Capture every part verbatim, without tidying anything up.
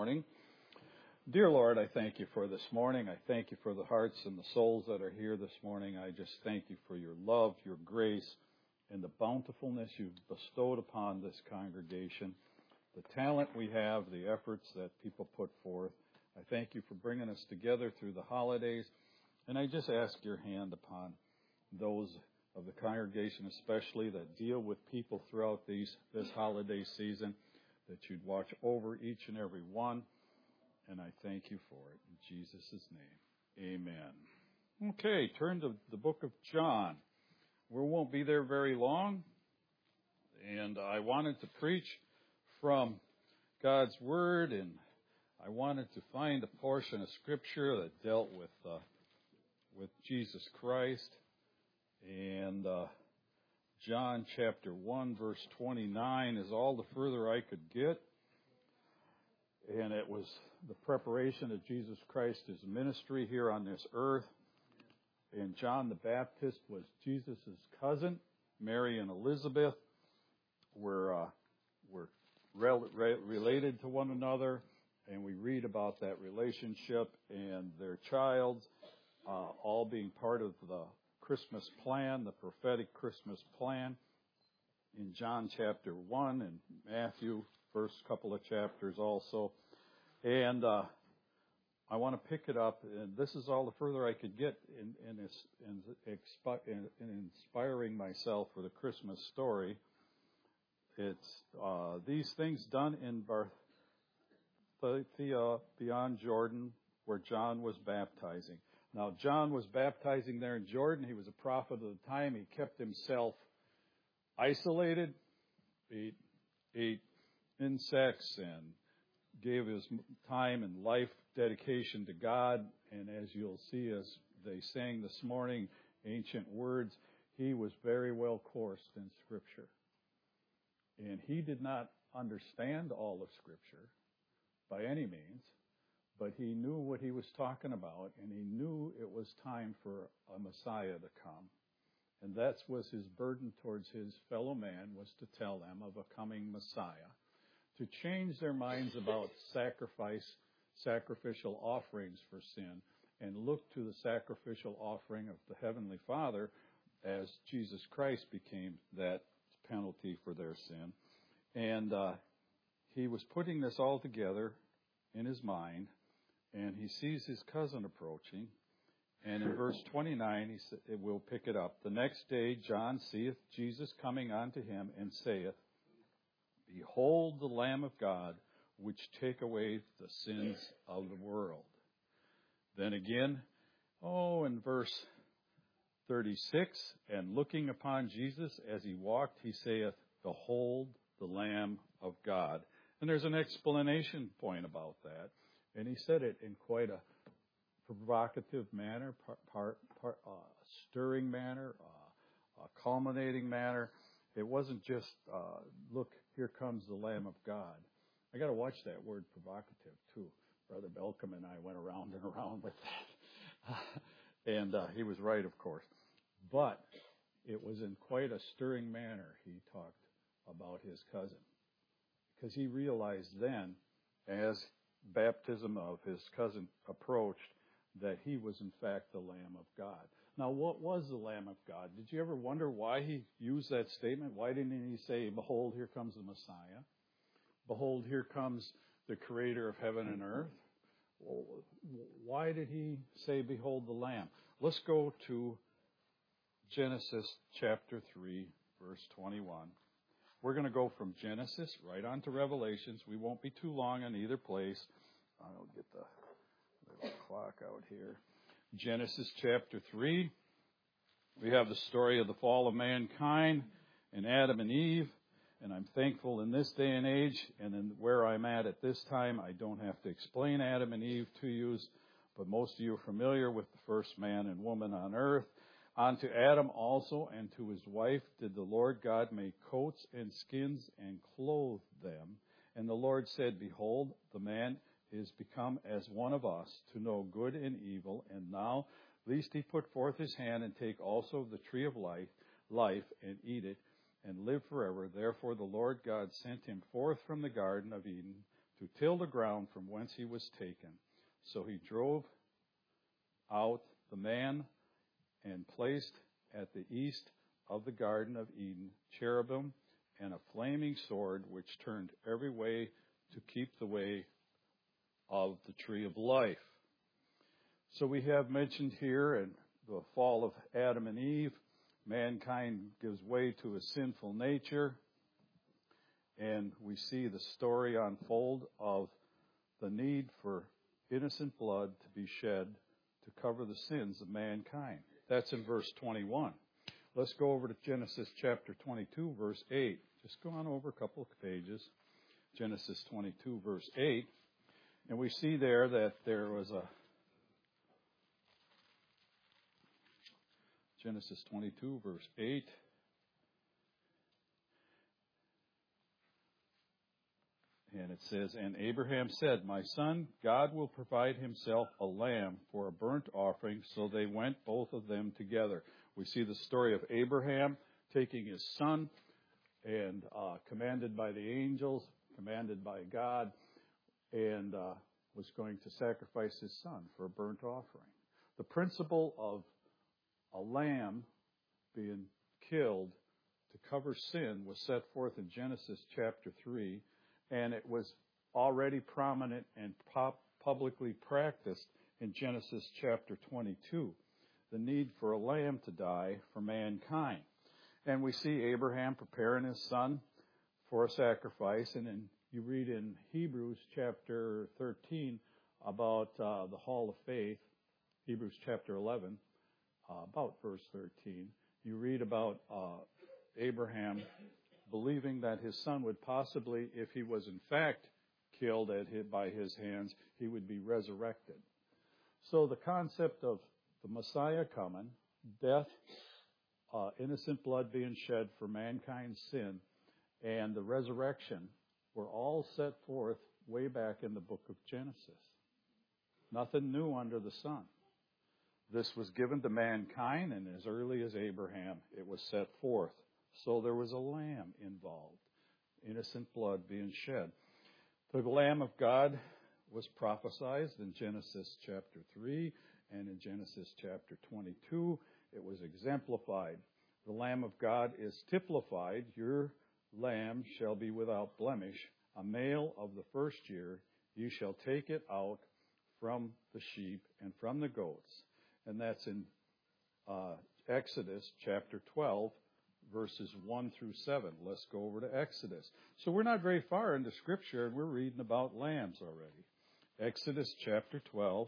morning. Dear Lord, I thank you for this morning. I thank you for the hearts and the souls that are here this morning. I just thank you for your love, your grace, and the bountifulness you've bestowed upon this congregation, the talent we have, the efforts that people put forth. I thank you for bringing us together through the holidays, and I just ask your hand upon those of the congregation especially that deal with people throughout these this holiday season, that you'd watch over each and every one, and I thank you for it. In Jesus' name, amen. Okay, turn to the book of John. We won't be there very long, and I wanted to preach from God's Word, and I wanted to find a portion of Scripture that dealt with uh, with Jesus Christ, and uh, John chapter one, verse twenty-nine is all the further I could get, and it was the preparation of Jesus Christ's ministry here on this earth. And John the Baptist was Jesus' cousin. Mary and Elizabeth were uh, were rel- re- related to one another, and we read about that relationship and their child uh, all being part of the Christmas plan, the prophetic Christmas plan in John chapter one and Matthew, first couple of chapters also. And uh, I want to pick it up, and this is all the further I could get in, in, in, in, in inspiring myself for the Christmas story. It's uh, these things done in Barthea beyond Jordan, where John was baptizing. Now, John was baptizing there in Jordan. He was a prophet of the time. He kept himself isolated, ate, ate insects, and gave his time and life dedication to God. And as you'll see, as they sang this morning, ancient words, he was very well coursed in Scripture. And he did not understand all of Scripture by any means, but he knew what he was talking about, and he knew it was time for a Messiah to come. And that was his burden towards his fellow man, was to tell them of a coming Messiah, to change their minds about sacrifice, sacrificial offerings for sin, and look to the sacrificial offering of the Heavenly Father as Jesus Christ became that penalty for their sin. And uh, he was putting this all together in his mind, and he sees his cousin approaching. And in verse twenty-nine, he sa- we'll pick it up. The next day John seeth Jesus coming unto him, and saith, Behold the Lamb of God, which take away the sins of the world. Then again, oh, in verse thirty-six, and looking upon Jesus as he walked, he saith, Behold the Lamb of God. And there's an explanation point about that. And he said it in quite a provocative manner, part, part, part, uh, stirring manner, uh, a culminating manner. It wasn't just, uh, look, here comes the Lamb of God. I got to watch that word provocative, too. Brother Belcom and I went around and around with that. and uh, he was right, of course. But it was in quite a stirring manner he talked about his cousin. Because he realized then, as baptism of his cousin approached, that he was in fact the Lamb of God. Now, what was the Lamb of God? Did you ever wonder why he used that statement? Why didn't he say, Behold, here comes the Messiah? Behold, here comes the Creator of heaven and earth? Why did he say, Behold the Lamb? Let's go to Genesis chapter three, verse twenty-one. We're going to go from Genesis right on to Revelations. We won't be too long on either place. I'll get the little clock out here. Genesis chapter three. We have the story of the fall of mankind and Adam and Eve. And I'm thankful in this day and age, and in where I'm at at this time, I don't have to explain Adam and Eve to you, but most of you are familiar with the first man and woman on earth. Unto Adam also and to his wife did the Lord God make coats and skins and clothe them. And the Lord said, Behold, the man is become as one of us, to know good and evil. And now, lest he put forth his hand and take also of the tree of life, life and eat it, and live forever. Therefore the Lord God sent him forth from the Garden of Eden to till the ground from whence he was taken. So he drove out the man and placed at the east of the Garden of Eden cherubim and a flaming sword which turned every way to keep the way of the tree of life. So we have mentioned here in the fall of Adam and Eve, mankind gives way to a sinful nature, and we see the story unfold of the need for innocent blood to be shed to cover the sins of mankind. That's in verse twenty-one. Let's go over to Genesis chapter twenty-two, verse eight. Just go on over a couple of pages. Genesis twenty-two, verse eight. And we see there that there was a Genesis twenty-two, verse eight. And it says, and Abraham said, my son, God will provide himself a lamb for a burnt offering. So they went, both of them together. We see the story of Abraham taking his son and uh, commanded by the angels, commanded by God, and uh, was going to sacrifice his son for a burnt offering. The principle of a lamb being killed to cover sin was set forth in Genesis chapter three, and it was already prominent and pop- publicly practiced in Genesis chapter twenty-two, the need for a lamb to die for mankind. And we see Abraham preparing his son for a sacrifice, and then you read in Hebrews chapter thirteen about uh, the hall of faith, Hebrews chapter eleven, uh, about verse thirteen. You read about uh, Abraham believing that his son would possibly, if he was in fact killed at his, by his hands, he would be resurrected. So the concept of the Messiah coming, death, uh, innocent blood being shed for mankind's sin, and the resurrection were all set forth way back in the book of Genesis. Nothing new under the sun. This was given to mankind, and as early as Abraham, it was set forth. So there was a lamb involved, innocent blood being shed. The Lamb of God was prophesied in Genesis chapter three and in Genesis chapter twenty-two. It was exemplified. The Lamb of God is typified. Your lamb shall be without blemish, a male of the first year. You shall take it out from the sheep and from the goats. And that's in uh, Exodus chapter twelve, verses one through seven. Let's go over to Exodus. So we're not very far into Scripture, and we're reading about lambs already. Exodus chapter twelve.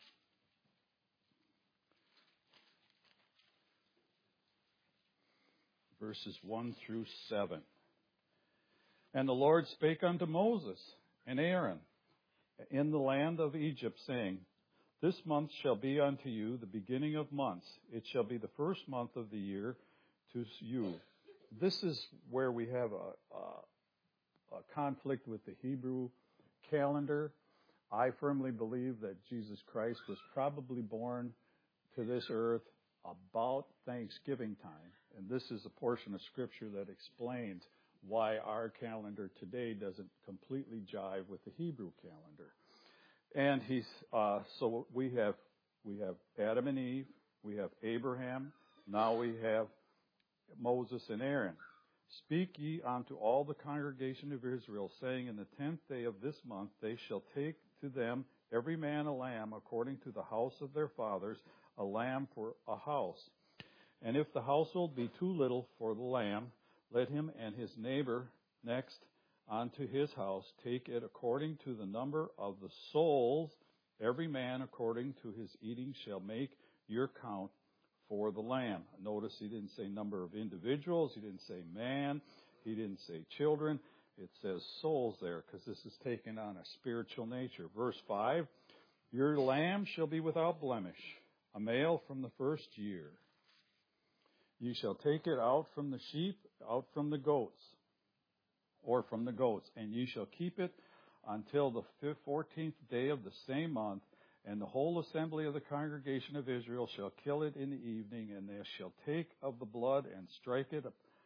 Verses one through seven. And the Lord spake unto Moses and Aaron in the land of Egypt, saying, this month shall be unto you the beginning of months. It shall be the first month of the year to you. This is where we have a, a, a conflict with the Hebrew calendar. I firmly believe that Jesus Christ was probably born to this earth about Thanksgiving time. And this is a portion of Scripture that explains why our calendar today doesn't completely jive with the Hebrew calendar. And he's uh, so we have we have Adam and Eve, we have Abraham, now we have Moses and Aaron. Speak ye unto all the congregation of Israel, saying, in the tenth day of this month they shall take to them every man a lamb according to the house of their fathers, a lamb for a house. And if the household be too little for the lamb, let him and his neighbor next unto his house take it according to the number of the souls. Every man according to his eating shall make your count for the lamb. Notice he didn't say number of individuals. He didn't say man. He didn't say children. It says souls there because this is taken on a spiritual nature. Verse five, your lamb shall be without blemish, a male from the first year. You shall take it out from the sheep, out from the goats, or from the goats, and ye shall keep it until the fourteenth day of the same month, and the whole assembly of the congregation of Israel shall kill it in the evening, and they shall take of the blood and strike it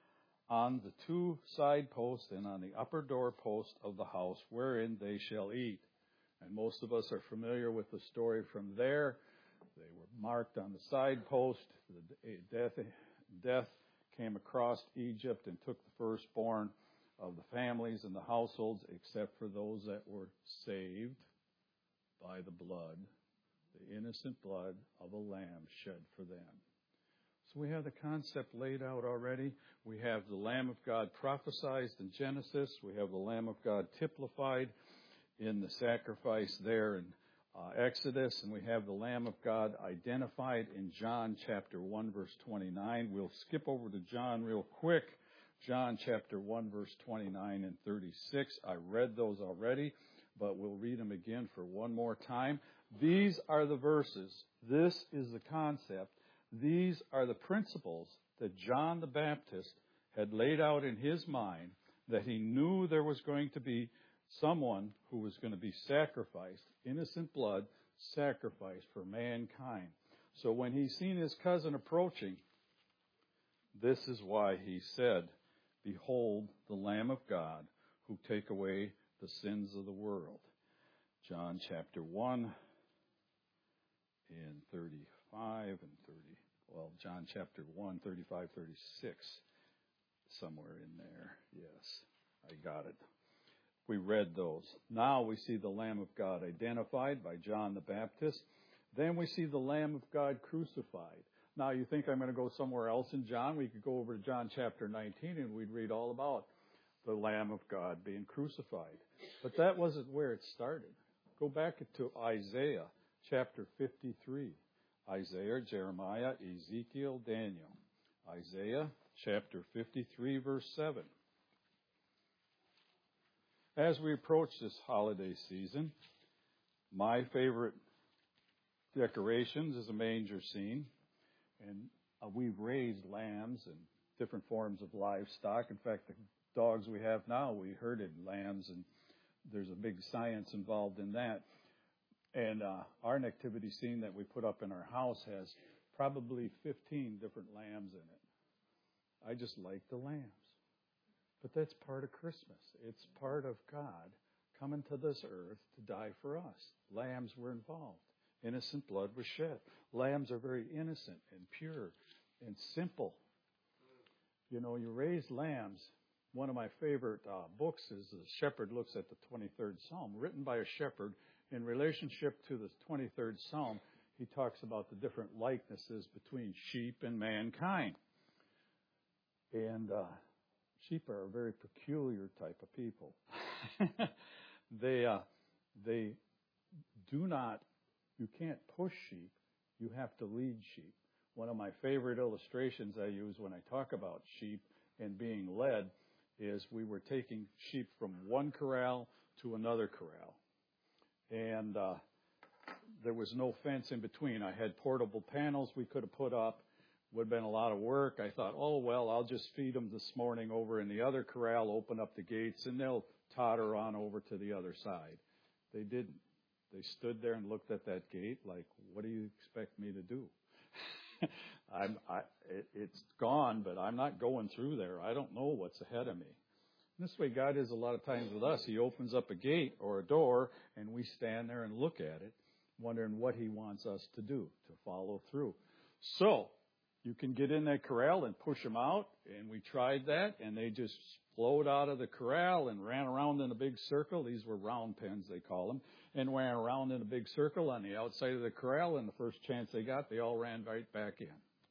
on the two side posts and on the upper door post of the house wherein they shall eat. And most of us are familiar with the story from there. They were marked on the side post. The death, death came across Egypt and took the firstborn of the families and the households, except for those that were saved by the blood, the innocent blood of a lamb shed for them. So we have the concept laid out already. We have the Lamb of God prophesied in Genesis. We have the Lamb of God typified in the sacrifice there in uh, Exodus. And we have the Lamb of God identified in John chapter one, verse twenty-nine. We'll skip over to John real quick. John chapter one, verse twenty-nine and thirty-six. I read those already, but we'll read them again for one more time. These are the verses. This is the concept. These are the principles that John the Baptist had laid out in his mind, that he knew there was going to be someone who was going to be sacrificed, innocent blood sacrificed for mankind. So when he seen his cousin approaching, this is why he said, "Behold the Lamb of God who take away the sins of the world." John chapter one and thirty-five and thirty. Well, John chapter one, thirty-five, thirty-six. Somewhere in there. Yes, I got it. We read those. Now we see the Lamb of God identified by John the Baptist. Then we see the Lamb of God crucified. Now you think I'm going to go somewhere else in John? We could go over to John chapter nineteen and we'd read all about the Lamb of God being crucified. But that wasn't where it started. Go back to Isaiah chapter fifty-three. Isaiah, Jeremiah, Ezekiel, Daniel. Isaiah chapter fifty-three, verse seven. As we approach this holiday season, my favorite decorations is a manger scene. And uh, we've raised lambs and different forms of livestock. In fact, the dogs we have now, we herded lambs, and there's a big science involved in that. And uh, our nativity scene that we put up in our house has probably fifteen different lambs in it. I just like the lambs. But that's part of Christmas. It's part of God coming to this earth to die for us. Lambs were involved. Innocent blood was shed. Lambs are very innocent and pure and simple. You know, you raise lambs. One of my favorite uh, books is The Shepherd Looks at the twenty-third Psalm, written by a shepherd. In relationship to the twenty-third Psalm, he talks about the different likenesses between sheep and mankind. And uh, sheep are a very peculiar type of people. they uh, they do not, you can't push sheep, you have to lead sheep. One of my favorite illustrations I use when I talk about sheep and being led is we were taking sheep from one corral to another corral. And uh, there was no fence in between. I had portable panels we could have put up. Would have been a lot of work. I thought, oh, well, I'll just feed them this morning over in the other corral, open up the gates, and they'll totter on over to the other side. They didn't. They stood there and looked at that gate like, what do you expect me to do? I'm, I, it, it's gone, but I'm not going through there. I don't know what's ahead of me. And this way God is a lot of times with us. He opens up a gate or a door, and we stand there and look at it, wondering what he wants us to do, to follow through. So you can get in that corral and push them out, and we tried that, and they just flowed out of the corral and ran around in a big circle. These were round pens, they call them, and ran around in a big circle on the outside of the corral, and the first chance they got, they all ran right back in.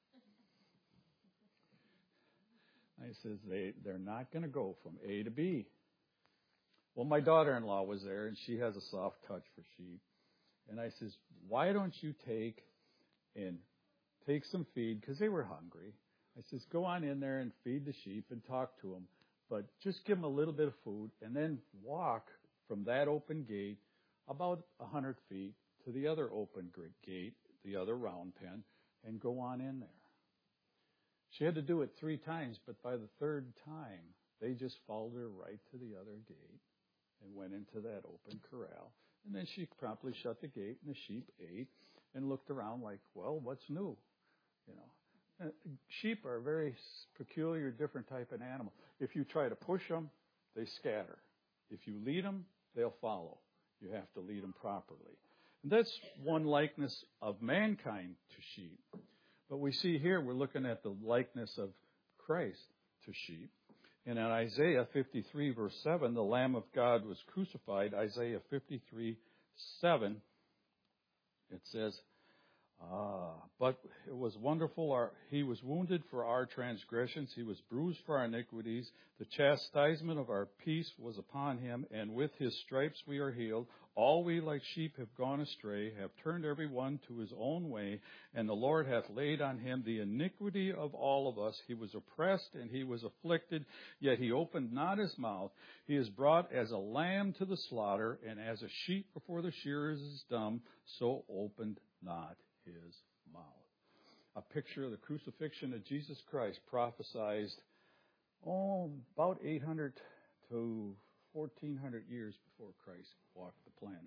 I says, they, they're not going to go from A to B. Well, my daughter-in-law was there, and she has a soft touch for sheep. And I says, why don't you take and take some feed, because they were hungry. I says, go on in there and feed the sheep and talk to them, but just give them a little bit of food, and then walk from that open gate about one hundred feet to the other open gate, the other round pen, and go on in there. She had to do it three times, but by the third time, they just followed her right to the other gate and went into that open corral. And then she promptly shut the gate, and the sheep ate and looked around like, well, what's new? You know, Uh, sheep are a very peculiar, different type of animal. If you try to push them, they scatter. If you lead them, they'll follow. You have to lead them properly. And that's one likeness of mankind to sheep. But we see here, we're looking at the likeness of Christ to sheep. And in Isaiah fifty-three, verse seven, the Lamb of God was crucified. Isaiah fifty-three, seven, it says, Ah, but it was wonderful. Our, he was wounded for our transgressions. He was bruised for our iniquities. The chastisement of our peace was upon him, and with his stripes we are healed. All we like sheep have gone astray, have turned every one to his own way, and the Lord hath laid on him the iniquity of all of us. He was oppressed and he was afflicted, yet he opened not his mouth. He is brought as a lamb to the slaughter, and as a sheep before the shearers is dumb, so opened not his mouth. A picture of the crucifixion of Jesus Christ prophesied, oh, about eight hundred to fourteen hundred years before Christ walked the planet.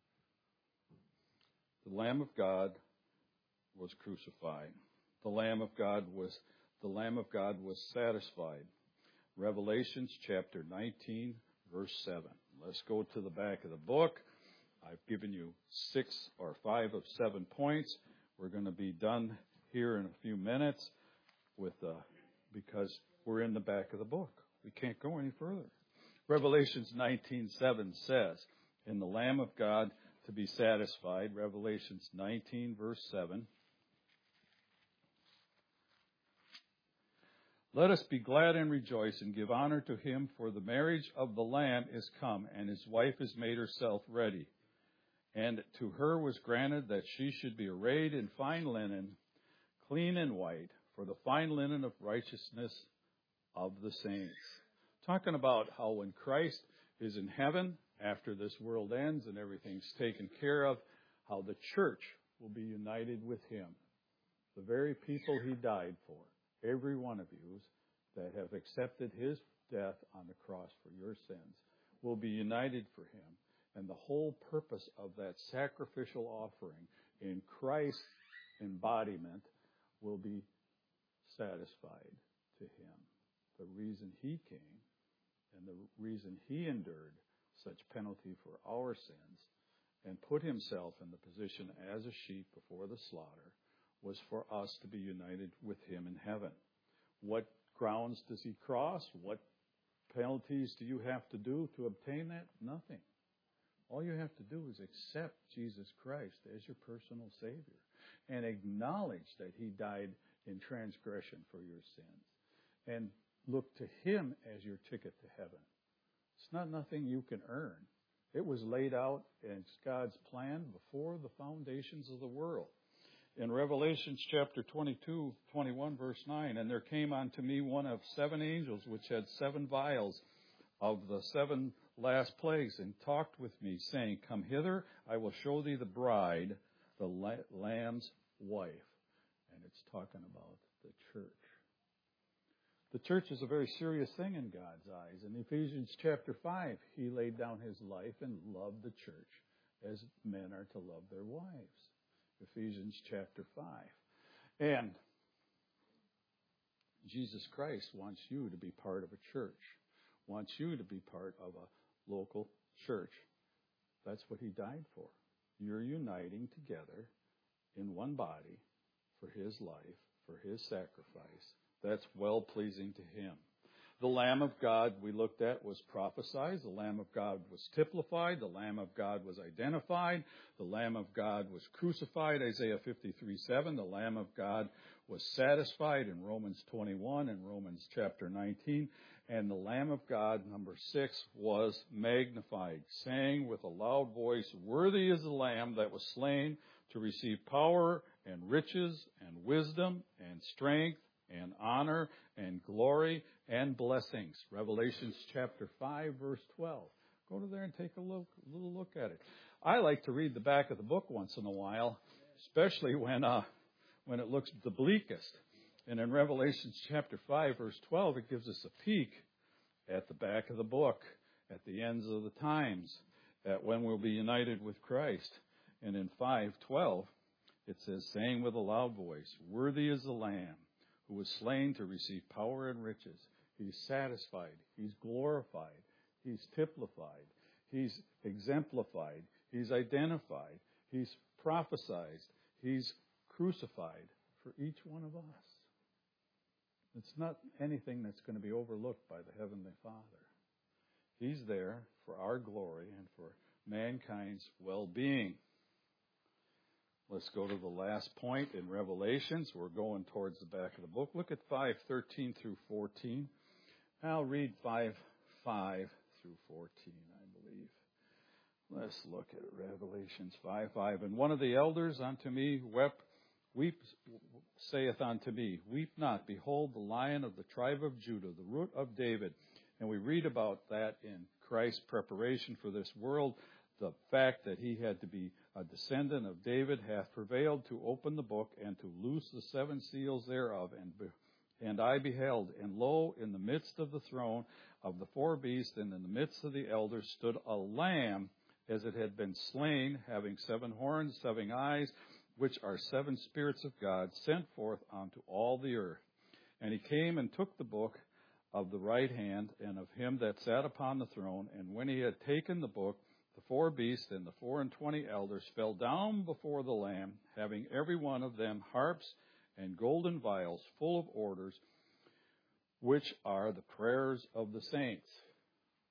The Lamb of God was crucified. The Lamb of God was the Lamb of God was satisfied. Revelations chapter nineteen, verse seven. Let's go to the back of the book. I've given you six or five of seven points. We're going to be done here in a few minutes with uh, because we're in the back of the book. We can't go any further. Revelations nineteen seven says, in the Lamb of God to be satisfied. Revelations nineteen, verse seven. Let us be glad and rejoice and give honor to him, for the marriage of the Lamb is come, and his wife has made herself ready. And to her was granted that she should be arrayed in fine linen, clean and white, for the fine linen of righteousness of the saints. Talking about how when Christ is in heaven, after this world ends and everything's taken care of, how the church will be united with him. The very people he died for, every one of you that have accepted his death on the cross for your sins, will be united for him. And the whole purpose of that sacrificial offering in Christ's embodiment will be satisfied to him. The reason he came and the reason he endured such penalty for our sins and put himself in the position as a sheep before the slaughter was for us to be united with him in heaven. What grounds does he cross? What penalties do you have to do to obtain that? Nothing. All you have to do is accept Jesus Christ as your personal Savior and acknowledge that he died in transgression for your sins and look to him as your ticket to heaven. It's not nothing you can earn. It was laid out in God's plan before the foundations of the world. In Revelation chapter twenty-two, twenty-one, verse nine, and there came unto me one of seven angels which had seven vials of the seven last plagues, and talked with me, saying, Come hither, I will show thee the bride, the Lamb's wife. And it's talking about the church. The church is a very serious thing in God's eyes. In Ephesians chapter five, he laid down his life and loved the church as men are to love their wives. Ephesians chapter five. And Jesus Christ wants you to be part of a church, wants you to be part of a local church. That's what he died for. You're uniting together in one body for his life, for his sacrifice. That's well-pleasing to him. The Lamb of God we looked at was prophesied. The Lamb of God was typified. The Lamb of God was identified. The Lamb of God was crucified. Isaiah fifty-three, seven. The Lamb of God was satisfied in Romans twenty-one and Romans chapter nineteen. And the Lamb of God, number six, was magnified, saying with a loud voice, Worthy is the Lamb that was slain to receive power and riches and wisdom and strength and honor and glory and blessings. Revelations chapter five, verse twelve. Go to there and take a look, a little look at it. I like to read the back of the book once in a while, especially when uh, when it looks the bleakest. And in Revelation chapter five, verse twelve, it gives us a peek at the back of the book, at the ends of the times, at when we'll be united with Christ. And in five twelve, it says, saying with a loud voice, Worthy is the Lamb who was slain to receive power and riches. He's satisfied. He's glorified. He's typified. He's exemplified. He's identified. He's prophesied. He's crucified for each one of us. It's not anything that's going to be overlooked by the Heavenly Father. He's there for our glory and for mankind's well-being. Let's go to the last point in Revelations. We're going towards the back of the book. Look at five thirteen through fourteen. I'll read five five through fourteen, I believe. Let's look at Revelations five five. And one of the elders unto me wept, weep, saith unto me, Weep not, behold the Lion of the tribe of Judah, the root of David. And we read about that in Christ's preparation for this world. The fact that he had to be a descendant of David hath prevailed to open the book and to loose the seven seals thereof. And, be, and I beheld, and lo, in the midst of the throne of the four beasts and in the midst of the elders stood a lamb as it had been slain, having seven horns, seven eyes, which are seven spirits of God, sent forth unto all the earth. And he came and took the book of the right hand and of him that sat upon the throne. And when he had taken the book, the four beasts and the four and twenty elders fell down before the Lamb, having every one of them harps and golden vials full of orders, which are the prayers of the saints.